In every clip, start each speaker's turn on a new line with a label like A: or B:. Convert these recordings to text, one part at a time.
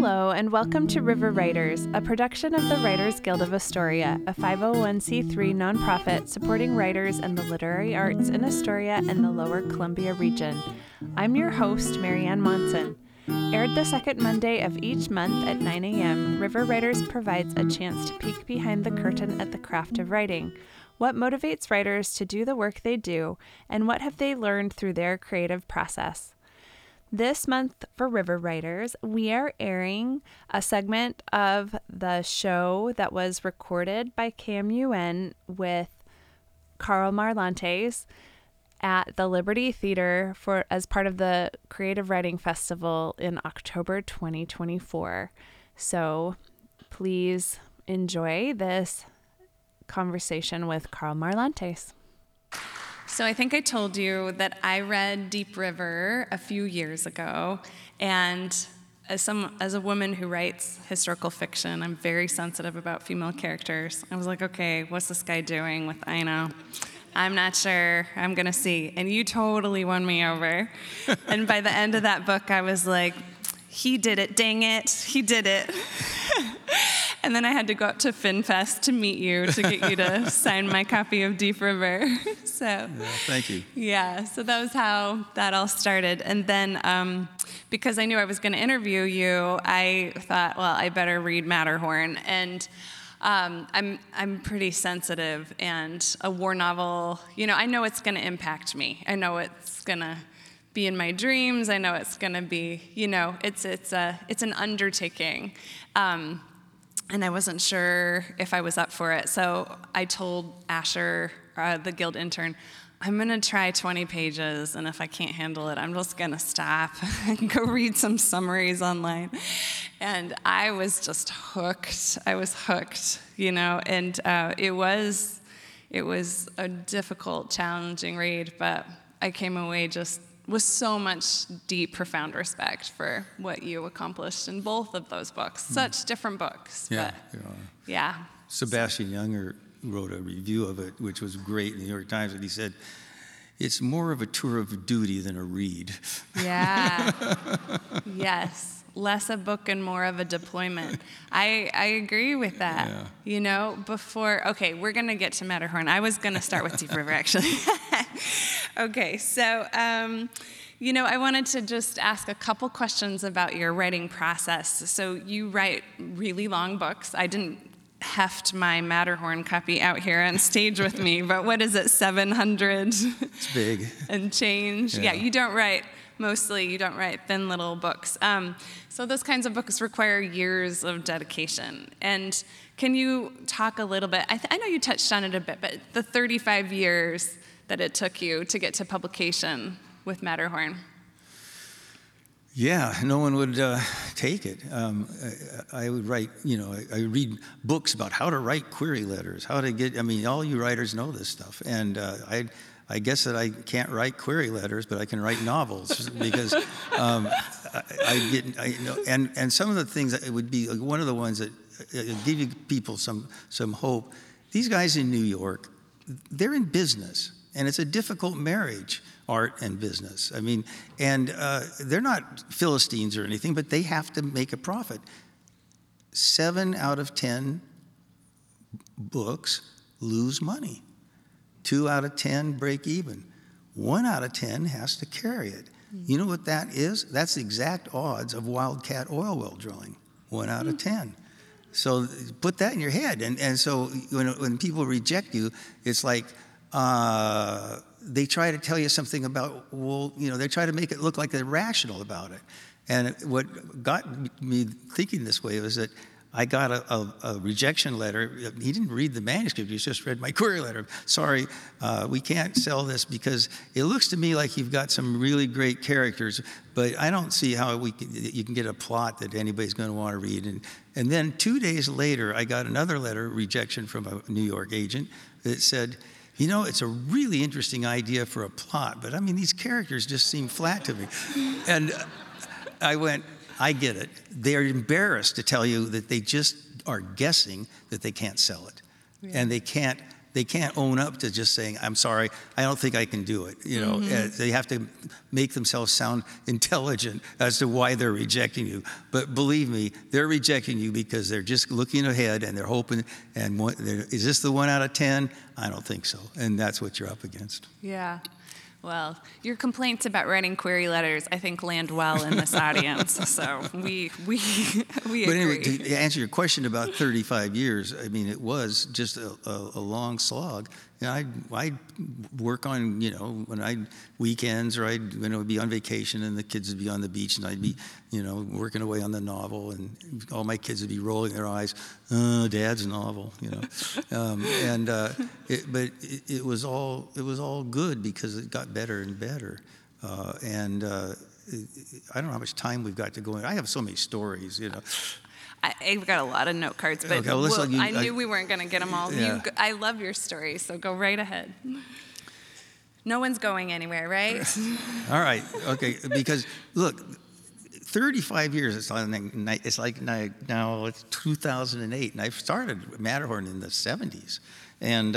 A: Hello, and welcome to River Writers, a production of the Writers Guild of Astoria, a 501c3 nonprofit supporting writers and the literary arts in Astoria and the Lower Columbia region. I'm your host, Marianne Monson. Aired the second Monday of each month at 9 a.m., River Writers provides a chance to peek behind the curtain at the craft of writing. What motivates writers to do the work they do, and what have they learned through their creative process? This month for River Writers, we are airing a segment of the show that was recorded by KMUN with Carl Marlantes at the Liberty Theater as part of the Creative Writing Festival in October 2024. So please enjoy this conversation with Carl Marlantes. So I think I told you that I read Deep River a few years ago, and as a woman who writes historical fiction, I'm very sensitive about female characters. I was like, okay, what's this guy doing with Ina? I'm not sure. I'm going to see. And you totally won me over. And by the end of that book, I was like, he did it, dang it, he did it. And then I had to go up to FinFest to meet you, to get you to sign my copy of Deep River. So
B: yeah, thank you.
A: Yeah, so that was how that all started. And then because I knew I was going to interview you, I thought, well, I better read Matterhorn. And I'm pretty sensitive, and a war novel, I know it's going to impact me. I know it's going to be in my dreams. I know it's going to be, it's an undertaking. And I wasn't sure if I was up for it. So I told Asher, the Guild intern, I'm going to try 20 pages, and if I can't handle it, I'm just going to stop and go read some summaries online. And I was just hooked. I was hooked, and it was a difficult, challenging read, but I came away just with so much deep, profound respect for what you accomplished in both of those books. Such different books.
B: Yeah,
A: but,
B: they are.
A: Yeah.
B: Sebastian Junger wrote a review of it, which was great in the New York Times, and he said, it's more of a tour of duty than a read.
A: Yeah. Yes. Less a book and more of a deployment. I agree with that. Yeah. Okay, we're going to get to Matterhorn. I was going to start with Deep River, actually. Okay, so, I wanted to just ask a couple questions about your writing process. So you write really long books. I didn't heft my Matterhorn copy out here on stage with me, but what is it, 700?
B: It's big.
A: And change. Yeah, you don't write thin little books. So those kinds of books require years of dedication. And can you talk a little bit, I know you touched on it a bit, but the 35 years that it took you to get to publication with Matterhorn?
B: Yeah, no one would take it. I would write, I read books about how to write query letters, all you writers know this stuff. And I guess that I can't write query letters, but I can write novels because and some of the things that it would be one of the ones that give you people some hope. These guys in New York, they're in business, and it's a difficult marriage, art and business. And they're not Philistines or anything, but they have to make a profit. 7 out of 10 books lose money. 2 out of 10 break even. 1 out of 10 has to carry it. You know what that is? That's the exact odds of wildcat oil well drilling. 1 out of 10. So put that in your head. And so when people reject you, it's like they try to tell you something about, they try to make it look like they're rational about it. And what got me thinking this way was that I got a rejection letter. He didn't read the manuscript, he just read my query letter. Sorry, we can't sell this because it looks to me like you've got some really great characters, but I don't see how you can get a plot that anybody's going to want to read. And then 2 days later, I got another letter, rejection from a New York agent, that said, it's a really interesting idea for a plot, but these characters just seem flat to me. And I went, I get it. They're embarrassed to tell you that they just are guessing that they can't sell it. Yeah. And they can't they can't own up to just saying, I'm sorry, I don't think I can do it. You know, they have to make themselves sound intelligent as to why they're rejecting you. But believe me, they're rejecting you because they're just looking ahead and they're hoping, and is this the 1 out of 10? I don't think so. And that's what you're up against.
A: Yeah. Well, your complaints about writing query letters, I think, land well in this audience. So we agree.
B: But anyway, to answer your question about 35 years, I mean, it was just a long slog. You know, I'd work on, you know, when weekends, or I'd, you know, be on vacation and the kids would be on the beach and I'd be, you know, working away on the novel, and all my kids would be rolling their eyes, Dad's novel, you know. But it was all good because it got better and better. I don't know how much time we've got to go in. I have so many stories, you know.
A: I've got a lot of note cards, but
B: Okay, well,
A: I knew we weren't going to get them all.
B: Yeah.
A: I love your stories, so go right ahead. No one's going anywhere, right?
B: All right, okay, because look, 35 years, it's like now it's 2008, and I started Matterhorn in the 70s. And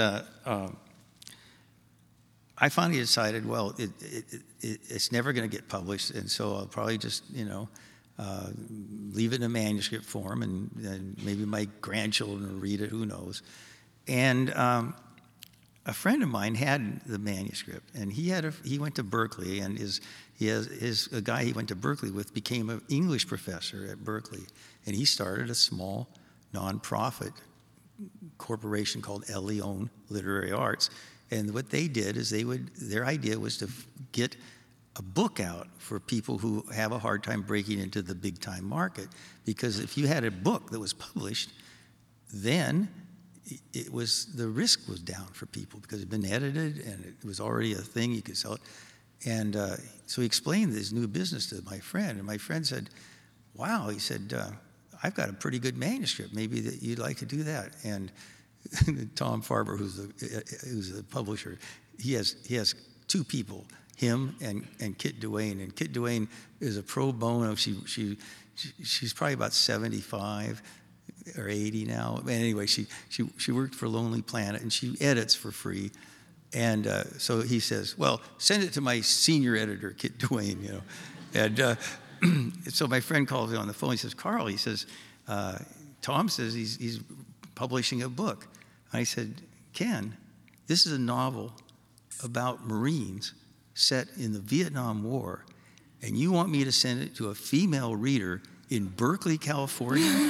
B: I finally decided, well, it's never going to get published, and so I'll probably just, you know, leave it in a manuscript form, and maybe my grandchildren will read it, who knows. And a friend of mine had the manuscript, and he went to Berkeley, and a guy he went to Berkeley with became an English professor at Berkeley, and he started a small nonprofit corporation called El Leon Literary Arts. And what they did is their idea was to get a book out for people who have a hard time breaking into the big time market. Because if you had a book that was published, then the risk was down for people because it had been edited and it was already a thing, you could sell it. And so he explained this new business to my friend, and my friend said, wow, he said, I've got a pretty good manuscript, maybe that you'd like to do that. And Tom Farber, who's the publisher, he has two people, him and Kit Duane. And Kit Duane is a pro bono. She's probably about 75 or 80 now. And anyway, she worked for Lonely Planet, and she edits for free. And so he says, well, send it to my senior editor, Kit Duane, you know. And so my friend calls me on the phone. He says, Carl, he says, Tom says he's publishing a book. I said, Ken, this is a novel about Marines set in the Vietnam War, and you want me to send it to a female reader in Berkeley, California?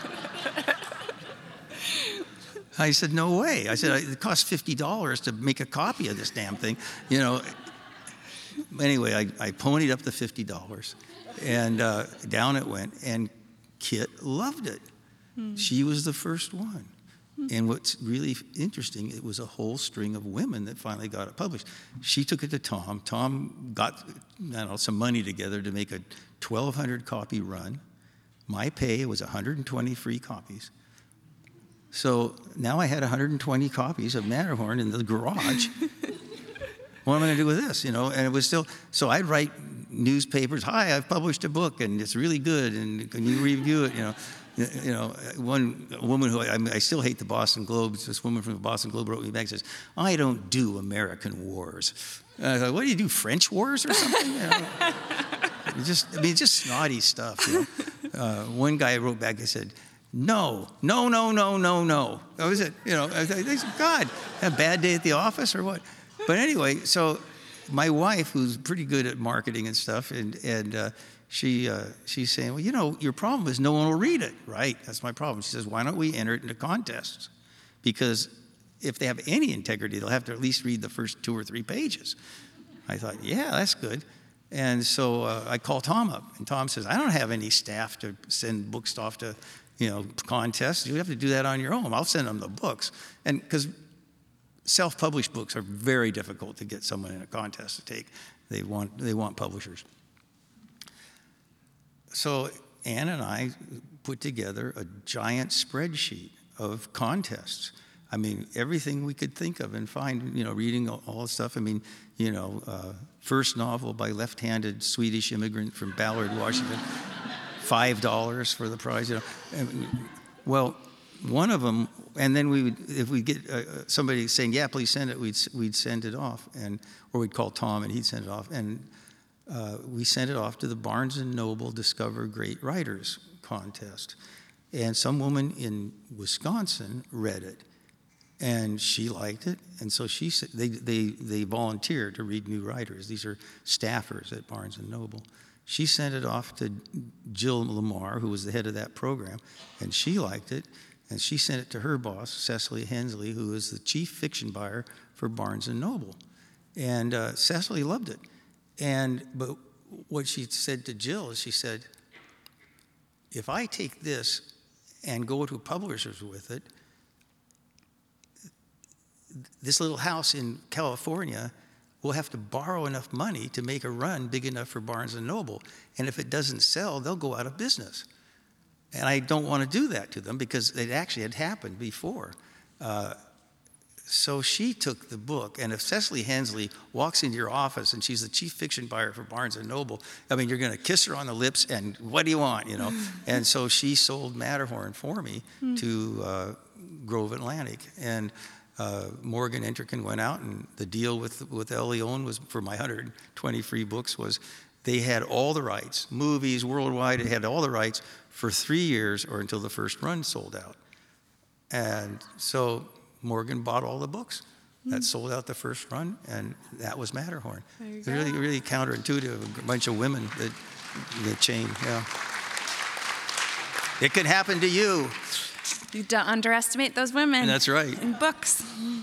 B: I said, no way. I said, it costs $50 to make a copy of this damn thing, you know. Anyway, I ponied up the $50, and down it went, and Kit loved it. She was the first one. And what's really interesting, it was a whole string of women that finally got it published. She took it to Tom. Tom got, I don't know, some money together to make a 1,200 copy run. My pay was 120 free copies. So now I had 120 copies of Matterhorn in the garage. What am I going to do with this? You know, and it was still, so I'd write newspapers, hi, I've published a book and it's really good, and can you review it, you know. You know, one woman who, I still hate the Boston Globe, this woman from the Boston Globe wrote me back and says, I don't do American wars. And I thought, what do you do, French wars or something? You know? Just snotty stuff. You know? One guy wrote back and said, no. That was it. You know, I said, God, a bad day at the office or what? But anyway, so my wife, who's pretty good at marketing and stuff, and she's saying, well, you know, your problem is no one will read it. Right, that's my problem. She says, why don't we enter it into contests? Because if they have any integrity, they'll have to at least read the first 2 or 3 pages. I thought, yeah, that's good. And so I call Tom up, and Tom says, I don't have any staff to send books off to, you know, contests. You have to do that on your own. I'll send them the books. And because self-published books are very difficult to get someone in a contest to take. They want publishers. So Ann and I put together a giant spreadsheet of contests. I mean, everything we could think of and find, you know, reading all the stuff. I mean, you know, first novel by left-handed Swedish immigrant from Ballard, Washington, $5 for the prize. You know. Well, one of them and then if we get somebody saying, yeah, please send it, we'd send it off, or we'd call Tom and he'd send it off. And we sent it off to the Barnes & Noble Discover Great Writers contest. And some woman in Wisconsin read it, and she liked it. And so she said, they volunteer to read new writers. These are staffers at Barnes & Noble. She sent it off to Jill Lamar, who was the head of that program, and she liked it. And she sent it to her boss, Cecily Hensley, who is the chief fiction buyer for Barnes & Noble. And Cecily loved it. But what she said to Jill is, she said, if I take this and go to publishers with it, this little house in California will have to borrow enough money to make a run big enough for Barnes & Noble. And if it doesn't sell, they'll go out of business. And I don't want to do that to them because it actually had happened before. So she took the book, and if Cecily Hensley walks into your office and she's the chief fiction buyer for Barnes & Noble, I mean, you're going to kiss her on the lips and what do you want, you know? And so she sold Matterhorn for me to Grove Atlantic. And Morgan Interkin went out, and the deal with El Leon was, for my 120 free books, was they had all the rights, movies, worldwide, it had all the rights for 3 years or until the first run sold out. And so Morgan bought all the books. That sold out the first run, and that was Matterhorn. It's really, really counterintuitive, a bunch of women that the chain, yeah. It could happen to you.
A: You don't underestimate those women.
B: That's right.
A: In books.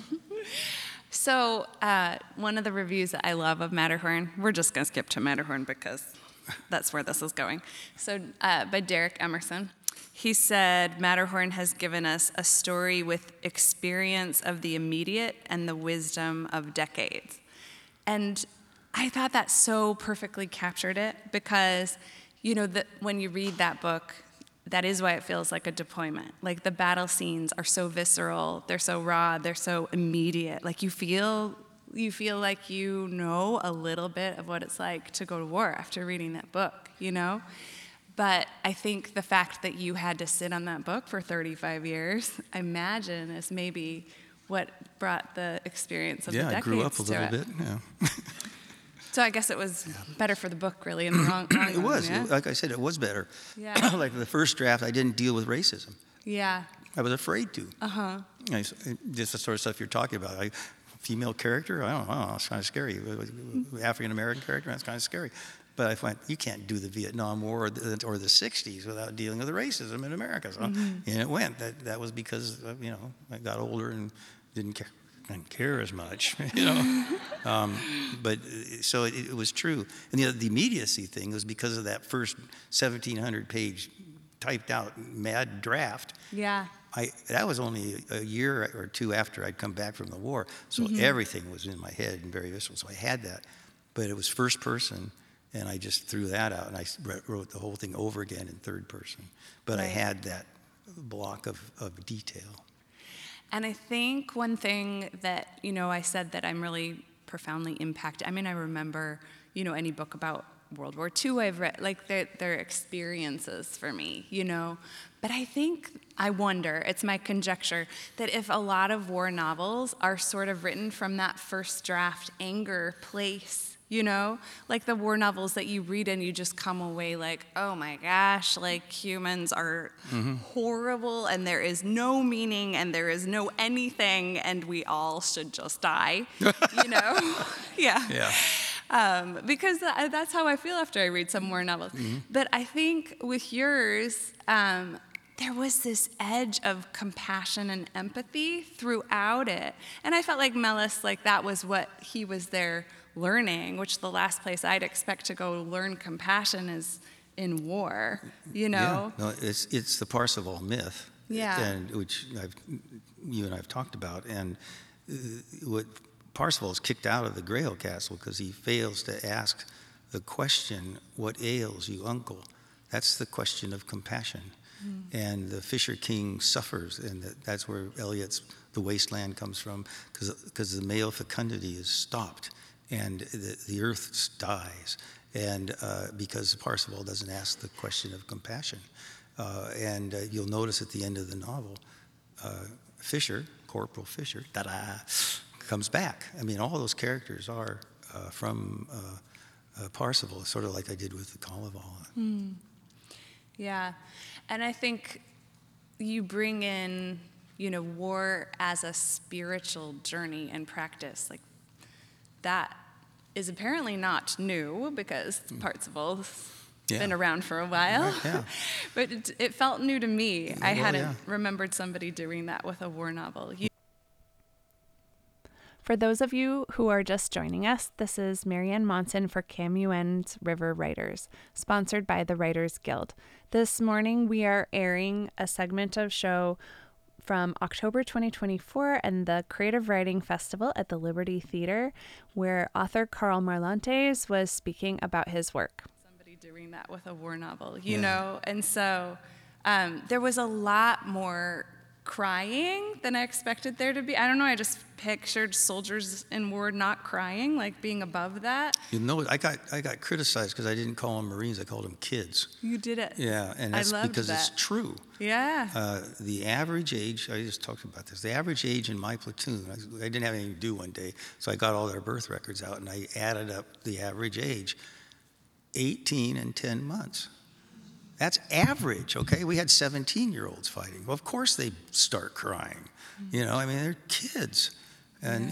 A: So one of the reviews that I love of Matterhorn, we're just going to skip to Matterhorn because that's where this is going. So by Derek Emerson, he said, Matterhorn has given us a story with experience of the immediate and the wisdom of decades. And I thought that so perfectly captured it because, you know, when you read that book, that is why it feels like a deployment. Like the battle scenes are so visceral, they're so raw, they're so immediate. Like you feel like you know a little bit of what it's like to go to war after reading that book, you know? But I think the fact that you had to sit on that book for 35 years, I imagine, is maybe what brought the experience of the decades to it.
B: Yeah, I grew up a little bit, yeah.
A: So I guess it was better for the book, really, in the long run.
B: It was.
A: Yeah?
B: Like I said, it was better.
A: Yeah.
B: Like the first draft, I didn't deal with racism.
A: Yeah.
B: I was afraid to.
A: Uh-huh.
B: Just the sort of stuff you're talking about. Female character, I don't know, it's kind of scary. African-American character, that's kind of scary. But I went, you can't do the Vietnam War or the 60s without dealing with the racism in America. So, and it went. That was because, you know, I got older and didn't care as much, you know. But so it was true. And the immediacy thing was because of that first 1,700-page typed out mad draft.
A: Yeah.
B: That was only a year or two after I'd come back from the war. So everything was in my head and very visceral. So I had that. But it was first person. And I just threw that out, and I wrote the whole thing over again in third person. But right. I had that block of detail.
A: And I think one thing that, you know, I said that I'm really profoundly impacted. I mean, I remember, you know, any book about World War II I've read, like they're experiences for me, you know. But I wonder, it's my conjecture, that if a lot of war novels are sort of written from that first draft anger place, you know, like the war novels that you read and you just come away like, oh my gosh, like humans are horrible and there is no meaning and there is no anything and we all should just die, you know? Yeah. Because that's how I feel after I read some war novels. But I think with yours, there was this edge of compassion and empathy throughout it. And I felt like Melis, like that was what he was there learning, which the last place I'd expect to go learn compassion is in war, you know?
B: Yeah, no, it's the Parsifal myth, and which you and I have talked about, and what Parsifal is kicked out of the Grail Castle because he fails to ask the question, what ails you, uncle? That's the question of compassion. And the Fisher King suffers, and that's where Eliot's The Wasteland comes from, because the male fecundity is stopped. And the earth dies, and because Parsifal doesn't ask the question of compassion. And you'll notice at the end of the novel, Fisher, Corporal Fisher, comes back. I mean, all those characters are from Parsifal, sort of like I did with the Kalevala.
C: Yeah, and I think you bring in, war as a spiritual journey and practice. Like, that is apparently not new because Parsifal's been around for a while.
B: Right, yeah.
C: But it felt new to me. I hadn't remembered somebody doing that with a war novel.
A: For those of you who are just joining us, this is Marianne Monson for KMUN's River Writers, sponsored by the Writers Guild. This morning we are airing a segment of show from October 2024 and the Creative Writing Festival at the Liberty Theater, where author Karl Marlantes was speaking about his work.
C: Somebody doing that with a war novel, you know? And so there was a lot more crying than I expected there to be. I don't know, I just pictured soldiers in war not crying, like being above that.
B: I got criticized because I didn't call them Marines, I called them kids.
C: You did it.
B: Yeah, and that's because it's true.
C: Yeah.
B: The average age, I just talked about this, the average age in my platoon, I didn't have anything to do one day, so I got all their birth records out and I added up the average age, 18 and 10 months. That's average, okay? We had 17-year-olds fighting. Well, of course they start crying. I mean, they're kids. And,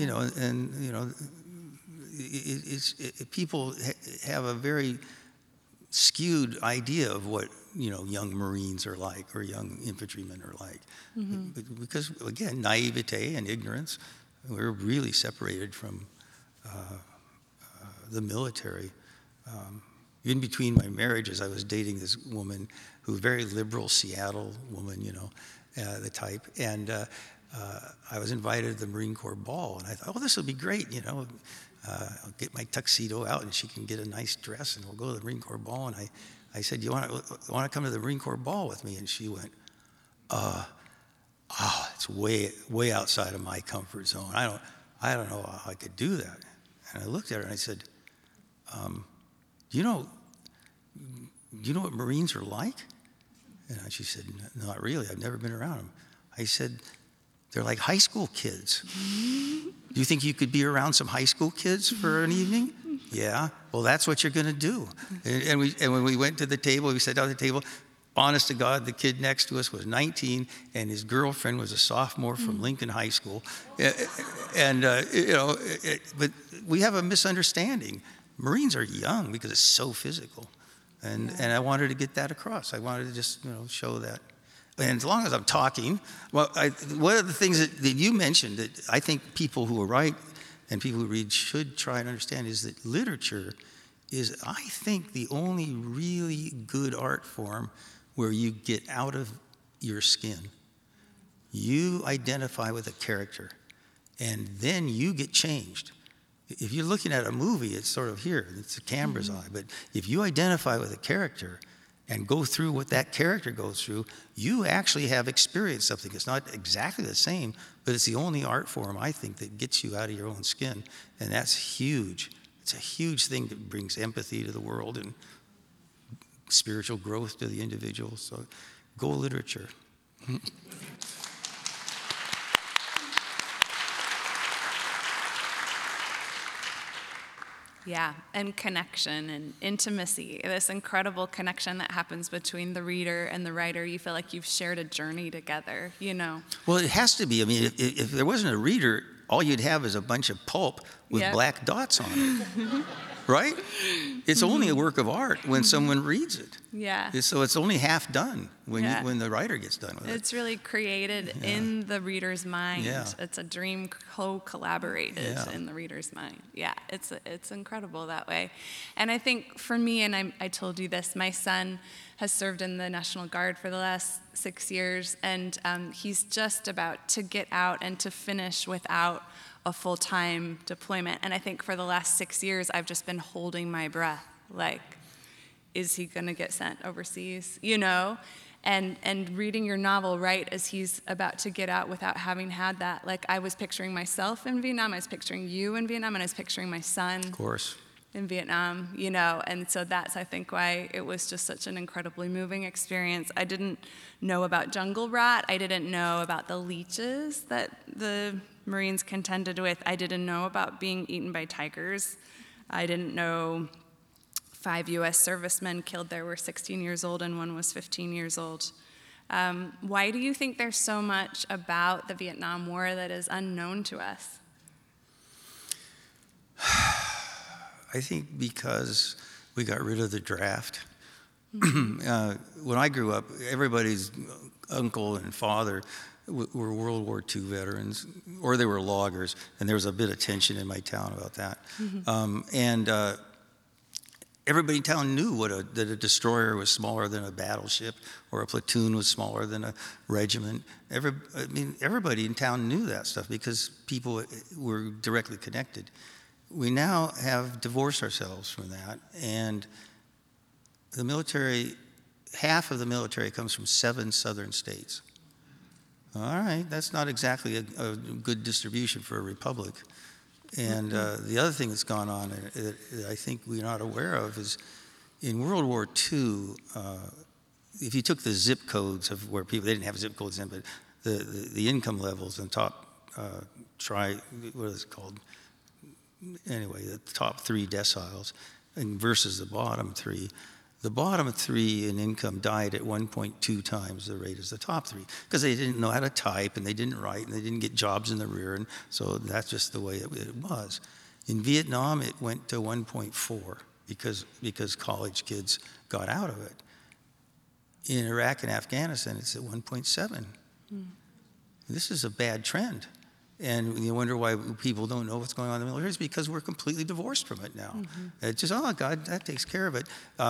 B: people have a very skewed idea of what, young Marines are like or young infantrymen are like. Because, again, naivete and ignorance, we're really separated from the military. In between my marriages, I was dating this woman who was a very liberal Seattle woman, the type. And I was invited to the Marine Corps ball. And I thought, this will be great, I'll get my tuxedo out and she can get a nice dress and we'll go to the Marine Corps ball. And I said, you want to come to the Marine Corps ball with me? And she went, it's way outside of my comfort zone. I don't know how I could do that. And I looked at her and I said, do you know what Marines are like? And she said, not really. I've never been around them. I said, they're like high school kids. Do you think you could be around some high school kids for an evening? Yeah. Well, that's what you're going to do. And when we went to the table, we sat down at the table. Honest to God, the kid next to us was 19, and his girlfriend was a sophomore from Lincoln High School. But we have a misunderstanding. Marines are young because it's so physical. And I wanted to get that across. I wanted to just, show that. And as long as I'm talking, one of the things that you mentioned that I think people who write and people who read should try and understand is that literature is, I think, the only really good art form where you get out of your skin. You identify with a character, and then you get changed. If you're looking at a movie, it's sort of here, it's the camera's eye. But if you identify with a character and go through what that character goes through, you actually have experienced something. It's not exactly the same, but it's the only art form, I think, that gets you out of your own skin. And that's huge. It's a huge thing that brings empathy to the world and spiritual growth to the individual. So go literature.
C: Yeah, and connection and intimacy, this incredible connection that happens between the reader and the writer. You feel like you've shared a journey together,
B: Well, it has to be. I mean, if there wasn't a reader, all you'd have is a bunch of pulp with black dots on it, right? It's only a work of art when someone reads it.
C: Yeah.
B: So it's only half done when the writer gets done with it.
C: It's really created in the reader's mind.
B: Yeah.
C: It's a dream co-collaborated in the reader's mind. Yeah, it's incredible that way. And I think for me, and I told you this, my son has served in the National Guard for the last 6 years, and he's just about to get out and to finish without a full-time deployment. And I think for the last 6 years, I've just been holding my breath, like, is he gonna get sent overseas, And reading your novel right as he's about to get out without having had that, like, I was picturing myself in Vietnam, I was picturing you in Vietnam, and I was picturing my son.
B: Of course.
C: in Vietnam, you know, and so that's, I think, why it was just such an incredibly moving experience. I didn't know about jungle rot. I didn't know about the leeches that the Marines contended with. I didn't know about being eaten by tigers. I didn't know 5 U.S. servicemen killed there were 16 years old and one was 15 years old. Why do you think there's so much about the Vietnam War that is unknown to us?
B: I think because we got rid of the draft. When I grew up, everybody's uncle and father were World War II veterans, or they were loggers, and there was a bit of tension in my town about that. Everybody in town knew that a destroyer was smaller than a battleship, or a platoon was smaller than a regiment. Everybody in town knew that stuff because people were directly connected. We now have divorced ourselves from that, and the military, half of the military comes from 7 southern states. All right, that's not exactly a good distribution for a republic. And the other thing that's gone on that I think we're not aware of is in World War II, if you took the zip codes of where people, they didn't have zip codes then, but the income levels and top, what is it called? Anyway, the top 3 deciles versus the bottom 3. The bottom 3 in income died at 1.2 times the rate as the top 3 because they didn't know how to type and they didn't write and they didn't get jobs in the rear, and so that's just the way it was. In Vietnam, it went to 1.4 because college kids got out of it. In Iraq and Afghanistan, it's at 1.7. This is a bad trend. And you wonder why people don't know what's going on in the military. It's because we're completely divorced from it now. It's just, oh, God, that takes care of it.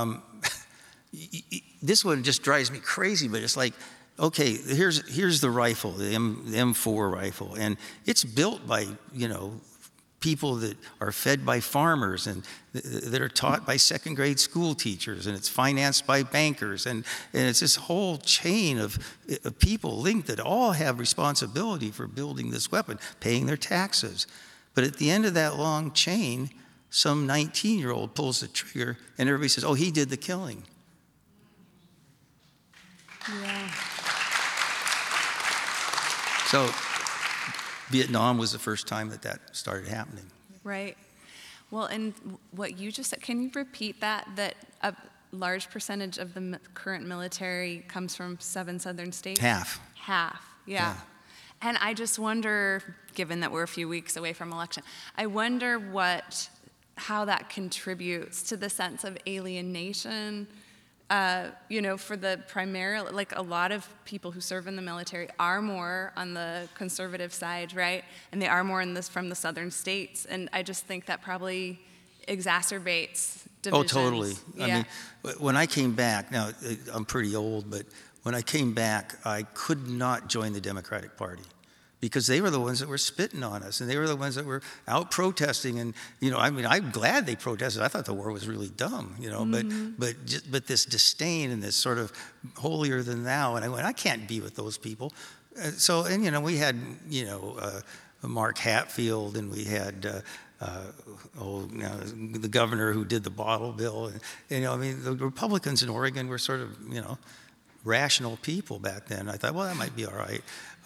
B: This one just drives me crazy, but it's like, okay, here's the rifle, the M4 rifle, and it's built by, people that are fed by farmers and that are taught by second grade school teachers, and it's financed by bankers, and it's this whole chain of people linked that all have responsibility for building this weapon, paying their taxes. But at the end of that long chain, some 19-year-old pulls the trigger and everybody says, oh, he did the killing.
C: Yeah.
B: So Vietnam was the first time that started happening.
C: Right. Well, and what you just said, can you repeat that a large percentage of the current military comes from 7 southern states?
B: Half,
C: yeah. And I just wonder, given that we're a few weeks away from election, I wonder how that contributes to the sense of alienation. For the primarily, like a lot of people who serve in the military are more on the conservative side, right? And they are more from the southern states. And I just think that probably exacerbates divisions.
B: Oh, totally.
C: Yeah.
B: I mean, when I came back, now I'm pretty old, but when I came back, I could not join the Democratic Party because they were the ones that were spitting on us, and they were the ones that were out protesting. And I'm glad they protested. I thought the war was really dumb, but this disdain and this sort of holier than thou. And I went, I can't be with those people. We had Mark Hatfield, and we had the governor who did the bottle bill. And, the Republicans in Oregon were sort of rational people back then. I thought, well, that might be all right.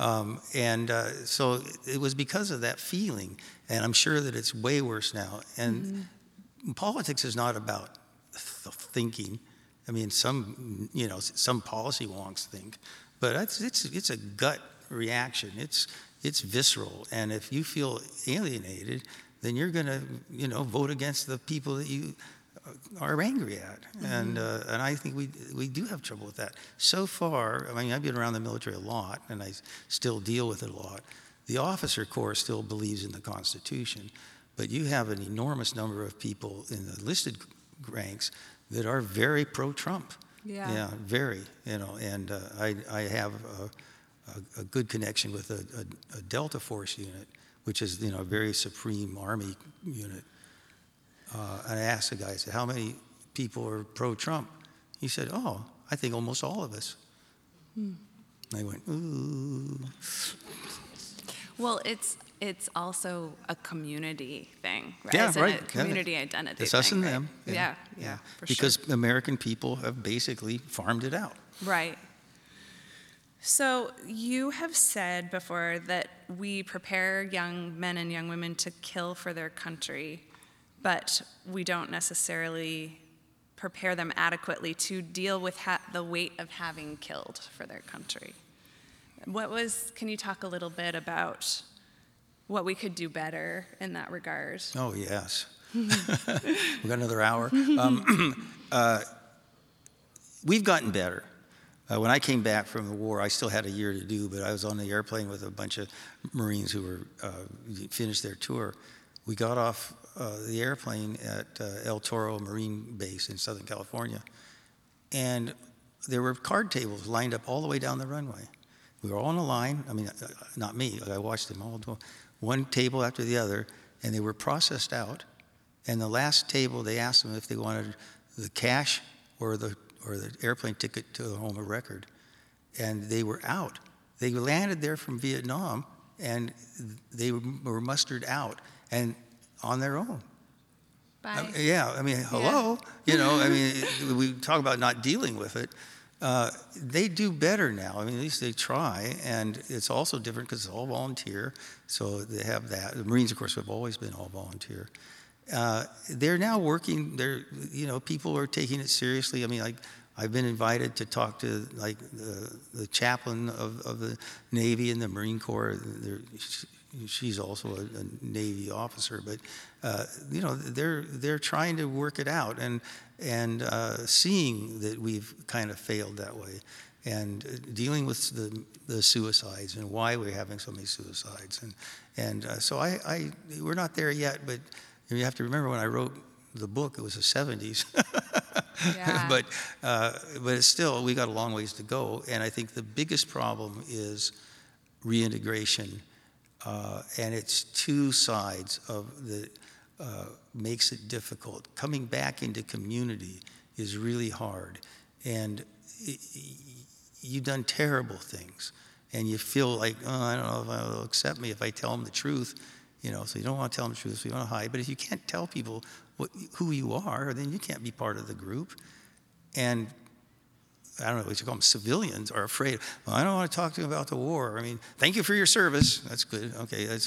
B: So it was because of that feeling, and I'm sure that it's way worse now. And politics is not about thinking. I mean, some policy wonks think, but it's a gut reaction. It's visceral, and if you feel alienated, then you're going to vote against the people that you are angry at. And I think we do have trouble with that. So far, I've been around the military a lot, and I still deal with it a lot. The officer corps still believes in the Constitution, but you have an enormous number of people in the listed ranks that are very pro-Trump. Yeah, very. And I have a good connection with a Delta Force unit, which is a very supreme Army unit. And I asked the guy, I said, how many people are pro-Trump? He said, oh, I think almost all of us. And I went, ooh.
C: Well, it's also a community thing, right?
B: Yeah,
C: it's
B: right.
C: a community identity
B: It's
C: thing,
B: us and
C: right?
B: them.
C: Yeah, for sure.
B: Because American people have basically farmed it out.
C: Right. So you have said before that we prepare young men and young women to kill for their country, but we don't necessarily prepare them adequately to deal with the weight of having killed for their country. Can you talk a little bit about what we could do better in that regard?
B: Oh, yes. We've got another hour. We've gotten better. When I came back from the war, I still had a year to do, but I was on the airplane with a bunch of Marines who were finished their tour. We got off the airplane at El Toro Marine Base in Southern California, and there were card tables lined up all the way down the runway. We were all in a line. I mean, not me. I watched them all do one table after the other, and they were processed out. And the last table, they asked them if they wanted the cash or the airplane ticket to the home of record, and they were out. They landed there from Vietnam, and they were mustered out and on their own.
C: Bye.
B: I mean, hello.
C: Yeah.
B: You know, I mean, we talk about not dealing with it. They do better now. I mean, at least they try, and it's also different because it's all volunteer. So they have that. The Marines, of course, have always been all volunteer. They're now working. People are taking it seriously. I mean, I've been invited to talk to the chaplain of the Navy and the Marine Corps. She's also a Navy officer, but they're trying to work it out and seeing that we've kind of failed that way, and dealing with the suicides and why we're having so many suicides, so we're not there yet, but. You have to remember when I wrote the book, it was the 70s.
C: Yeah.
B: But it's still, we got a long ways to go. And I think the biggest problem is reintegration. And it's two sides of that makes it difficult. Coming back into community is really hard. And you've done terrible things. And you feel like, I don't know if they'll accept me if I tell them the truth. So you don't want to tell them the truth, so you want to hide. But if you can't tell people who you are, then you can't be part of the group. And I don't know what you call them, civilians are afraid. Well, I don't want to talk to them about the war. I mean, thank you for your service. That's good. Okay, that's,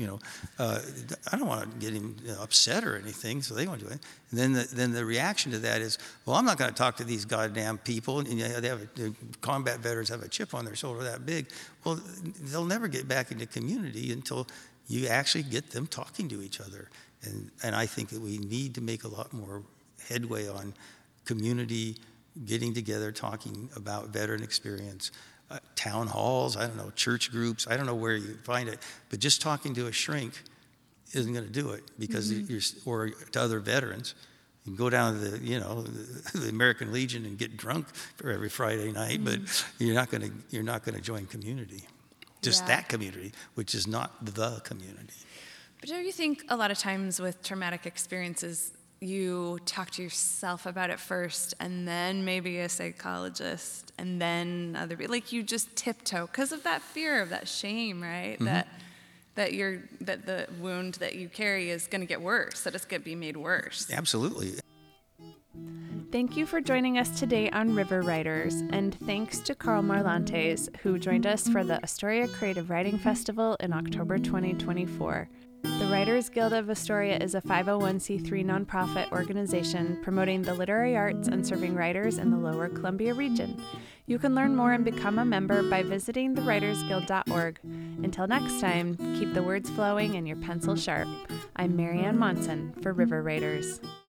B: I don't want to get him upset or anything, so they won't do it. And then the reaction to that is, well, I'm not going to talk to these goddamn people. And the combat veterans have a chip on their shoulder that big. Well, they'll never get back into community until you actually get them talking to each other. And I think that we need to make a lot more headway on community, getting together, talking about veteran experience, town halls, I don't know, church groups, I don't know where you find it, but just talking to a shrink isn't going to do it because or to other veterans. You can go down to the American Legion and get drunk for every Friday night, but you're not going to join community. Just that community, which is not the community.
C: But don't you think a lot of times with traumatic experiences, you talk to yourself about it first, and then maybe a psychologist, and then other people, like you just tiptoe because of that fear of that shame, right? Mm-hmm. That the wound that you carry is going to get worse, that it's going to be made worse.
B: Absolutely.
A: Thank you for joining us today on River Writers, and thanks to Carl Marlantes, who joined us for the Astoria Creative Writing Festival in October 2024. The Writers Guild of Astoria is a 501c3 nonprofit organization promoting the literary arts and serving writers in the Lower Columbia region. You can learn more and become a member by visiting thewritersguild.org. Until next time, keep the words flowing and your pencil sharp. I'm Marianne Monson for River Writers.